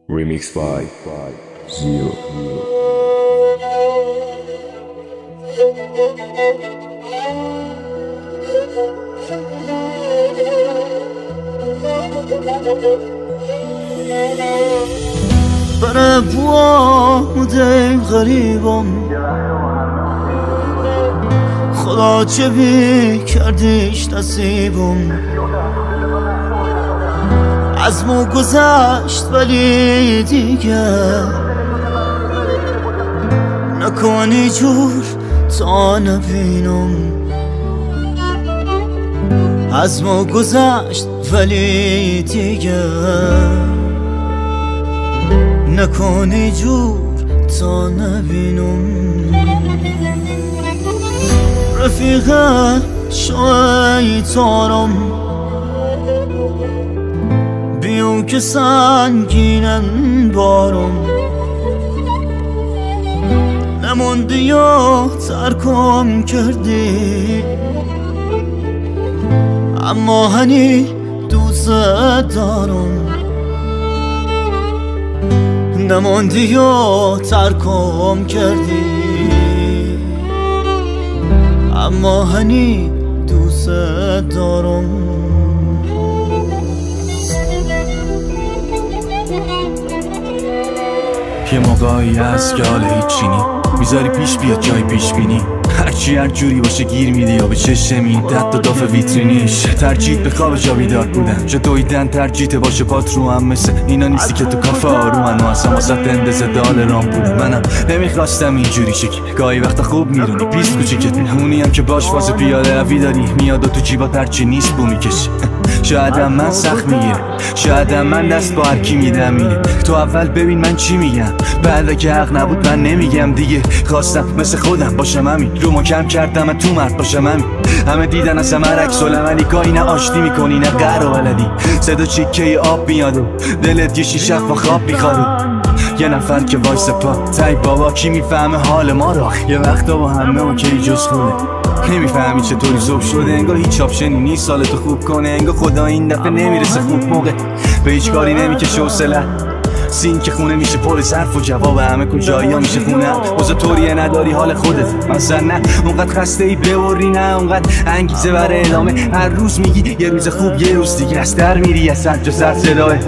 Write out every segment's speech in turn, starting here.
Remix by Zero. برای بوده غریبم خدا چه بی کردیش نصیبم از مو گذشت ولی دیگه نکنی جور تا نبینم از مو گذشت ولی دیگه نکنی جور تا نبینم رفیق شیطانم بیو که سنگینن بارم نموندی یا ترکم کردی اما هنی دوست دارم نموندی یا ترکم کردی اما هنی دوست دارم یه موقعی هست که حال هیچی نی میذاری پیش بیاد جای پیش بینی هرچی هر جوری باشه گیر میدی یا به چشم میدت تا داف ویترینیش ترجیح به خواب جا بیدار بودن جا دویدن ترجیح باشه پات رو هم مثل اینا نیستی که تو کافه آرومن و اصلا واسه اندازه دال رام بودن منم نمیخواستم اینجوری شکل گاهی وقتا خوب میرونی پیست کوچیکت اونی هم که باش واسه پیاده روی داری میاد و تو جیبات هرچی نیست بو میکشی شایدم من سخت میگیره شایدم من دست با هر کی میدم میره تو اول ببین من چی میگم بعد که حق نبود من نمیگم دیگه خواستم مثل خودم باشم همین رو کم کردم تو مرد باشم همین همه دیدن از همه عکس العملی گاهی نه آشتی میکنی نه قهر و ولدی صدا چیکه آب میاد و دلت یه شیشه و خواب میخواد یه نفر که وایس پا تای بابا کی میفهمه حال ما رو یه وقتا با همه اوکی جز خوده نمیفهمی چطوری صبح شده انگار هیچ آپشنی نیست سالتو خوب کنه انگار خدا این دفعه نمیرسه خوب موقع به هیچ کاری نمیکشه حوصله سین که خونه میشه پر صرف و جواب همه کجایی ها میشه خونه واسه طوریه نداری حال خودت مثلا نه اونقدر خسته ای ببری نه اونقدر انگیزه برای ادامه هر روز میگی یه روز خوب یه روز دیگه از در میری از سر سر صداه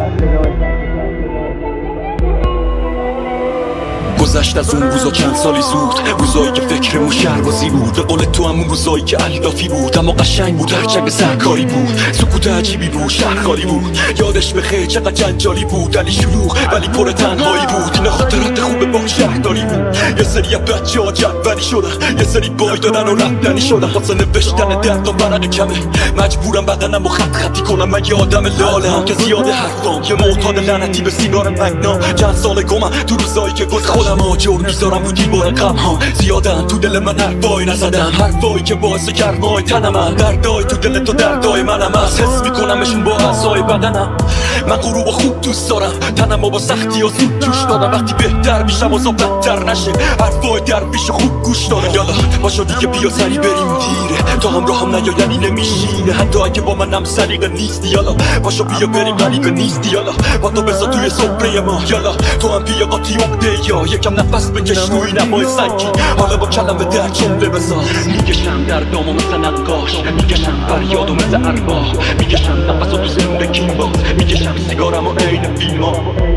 گذشت از اون روزا چند سالی زود روزایی که فکرمون شهربازی بود به قول تو همون روزایی که الافی بود اما قشنگ بود هرچند سرکاری بود سکوت عجیبی بود شهر خالی بود یادش بخیر چقدر جنجالی بود علی شلوغ ولی پر تنهایی بود اینا خاطرات خوبه با شهرداری بود یه سری بچه ها جدولی شدن یه سری بای دادن و رفتنی شدن واسه نوشتن درد و ورق کمه مجبورم بدنم و خطی کنم من یه آدم لاله هم که زیاده حرفام یه معتاد لعنتی به سیگار مگنا چند سال گمم تو روزایی که گفت خودم آجر میذارم رو دیوار غم ها زیادن تو دل من حرفایی نزدم حرفایی که باعث گرمای تنمم دردای تو دل تو دردای منم از حس میکنمشون با اعضای بدنم من غروب خوب دوست دارم تنمو با سختی و زود جوش دادم وقتی بهتر میشم و بدتر نشه حرفای درویش خوب گوش دارم یالا باشو دیگه بیا سری بریم دیره تا همراهم نیا یعنی نمیشینه حتی اگه با منم سلیقه نیستی یالا باشو بیا بریم غریبه نیستی یالا با تو بذار توی صبره ما یالا تو هم بیا قاطی عقده یا یکم نفس بکش روی نمای سنگی حالا با کلمه در جمله بذار میکشم دردامو مثل نقاش میکشم فریادو مثل ارباح میکشم نفسو تو زندگی باز میکشم سیگارمو عین فیلما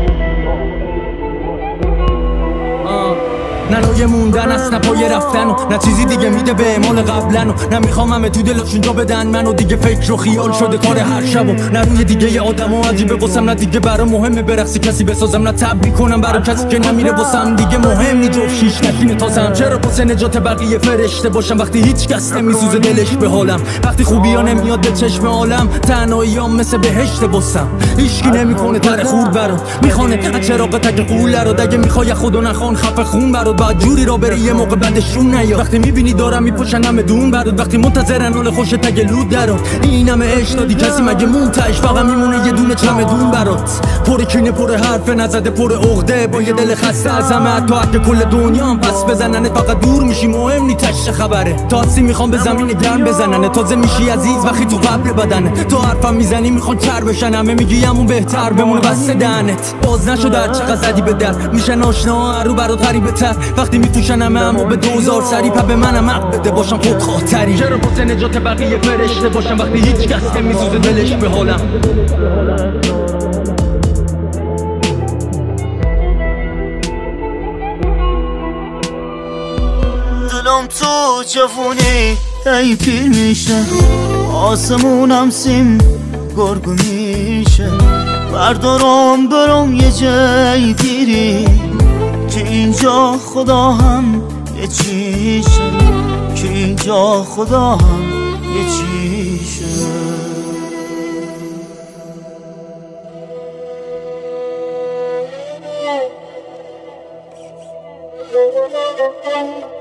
نه لایه موندن است نه پای رفتن و نه چیزی دیگه میده به اعمال قبلن و نه میخوام همه تو دلشون جا بدن منو دیگه فکر و خیال شده کار هر شب و نه روی دیگه ی آدمو عجیبه واسم نه دیگه برام مهمه برقصی کسی بسازم نه تبریک کنم برای کسی که نمیره واسم دیگه مهم نی جفت شیش نشینه تازم چرا واسه نجات بقیه فرشته باشم وقتی هیچ کس نمیسوزه دلش به حالم وقتی خوبی ها نمیاد به چشم عالم تنهاییام مثل بهشت واسم هیچکی نمیکنه تر خورد برات میخونه از چراغ تک قوله رو دیگه میخوای خودو نخوان خفه خون برات بعد جوری را بری یه موقع بعدشون نیا وقتی میبینی دارم میپوشن همه دون برات وقتی منتظرن حال خوشت اگه لود درات این همه عشق دادی کسی مگه مونتش فقط میمونه یه دونه چمدون برات پر کینه پر حرف نزده پر عقده با یه دل خسته از همه حتی اگه کل دنیا هم پس بزننت فقط دور میشی مهم نی تش خبره تاسی میخوام به زمین گرم بزننه تازه میشی عزیز وقتی تو قبر بدنه تو حرفم میزنی میخوان چر بشن همه میگی همون بهتر بمونه بسته دهنت باز نشده هر چقدر زدی به در میشن آشنا رو برات غریبه تر وقتی میفروشن همه اما به 2000 سری پا به منم حق بده باشم خود خاطری چرا پس نجات بقیه فرشته باشم وقتی هیچ کس نمیسوزه دلش به حالم دلم تو جوونی ای پیر میشه آسمونم سیم گرگو میشه بردارم برم یه جای دیری که اینجا خدا هم یه چیشه که اینجا خدا هم یه چیشه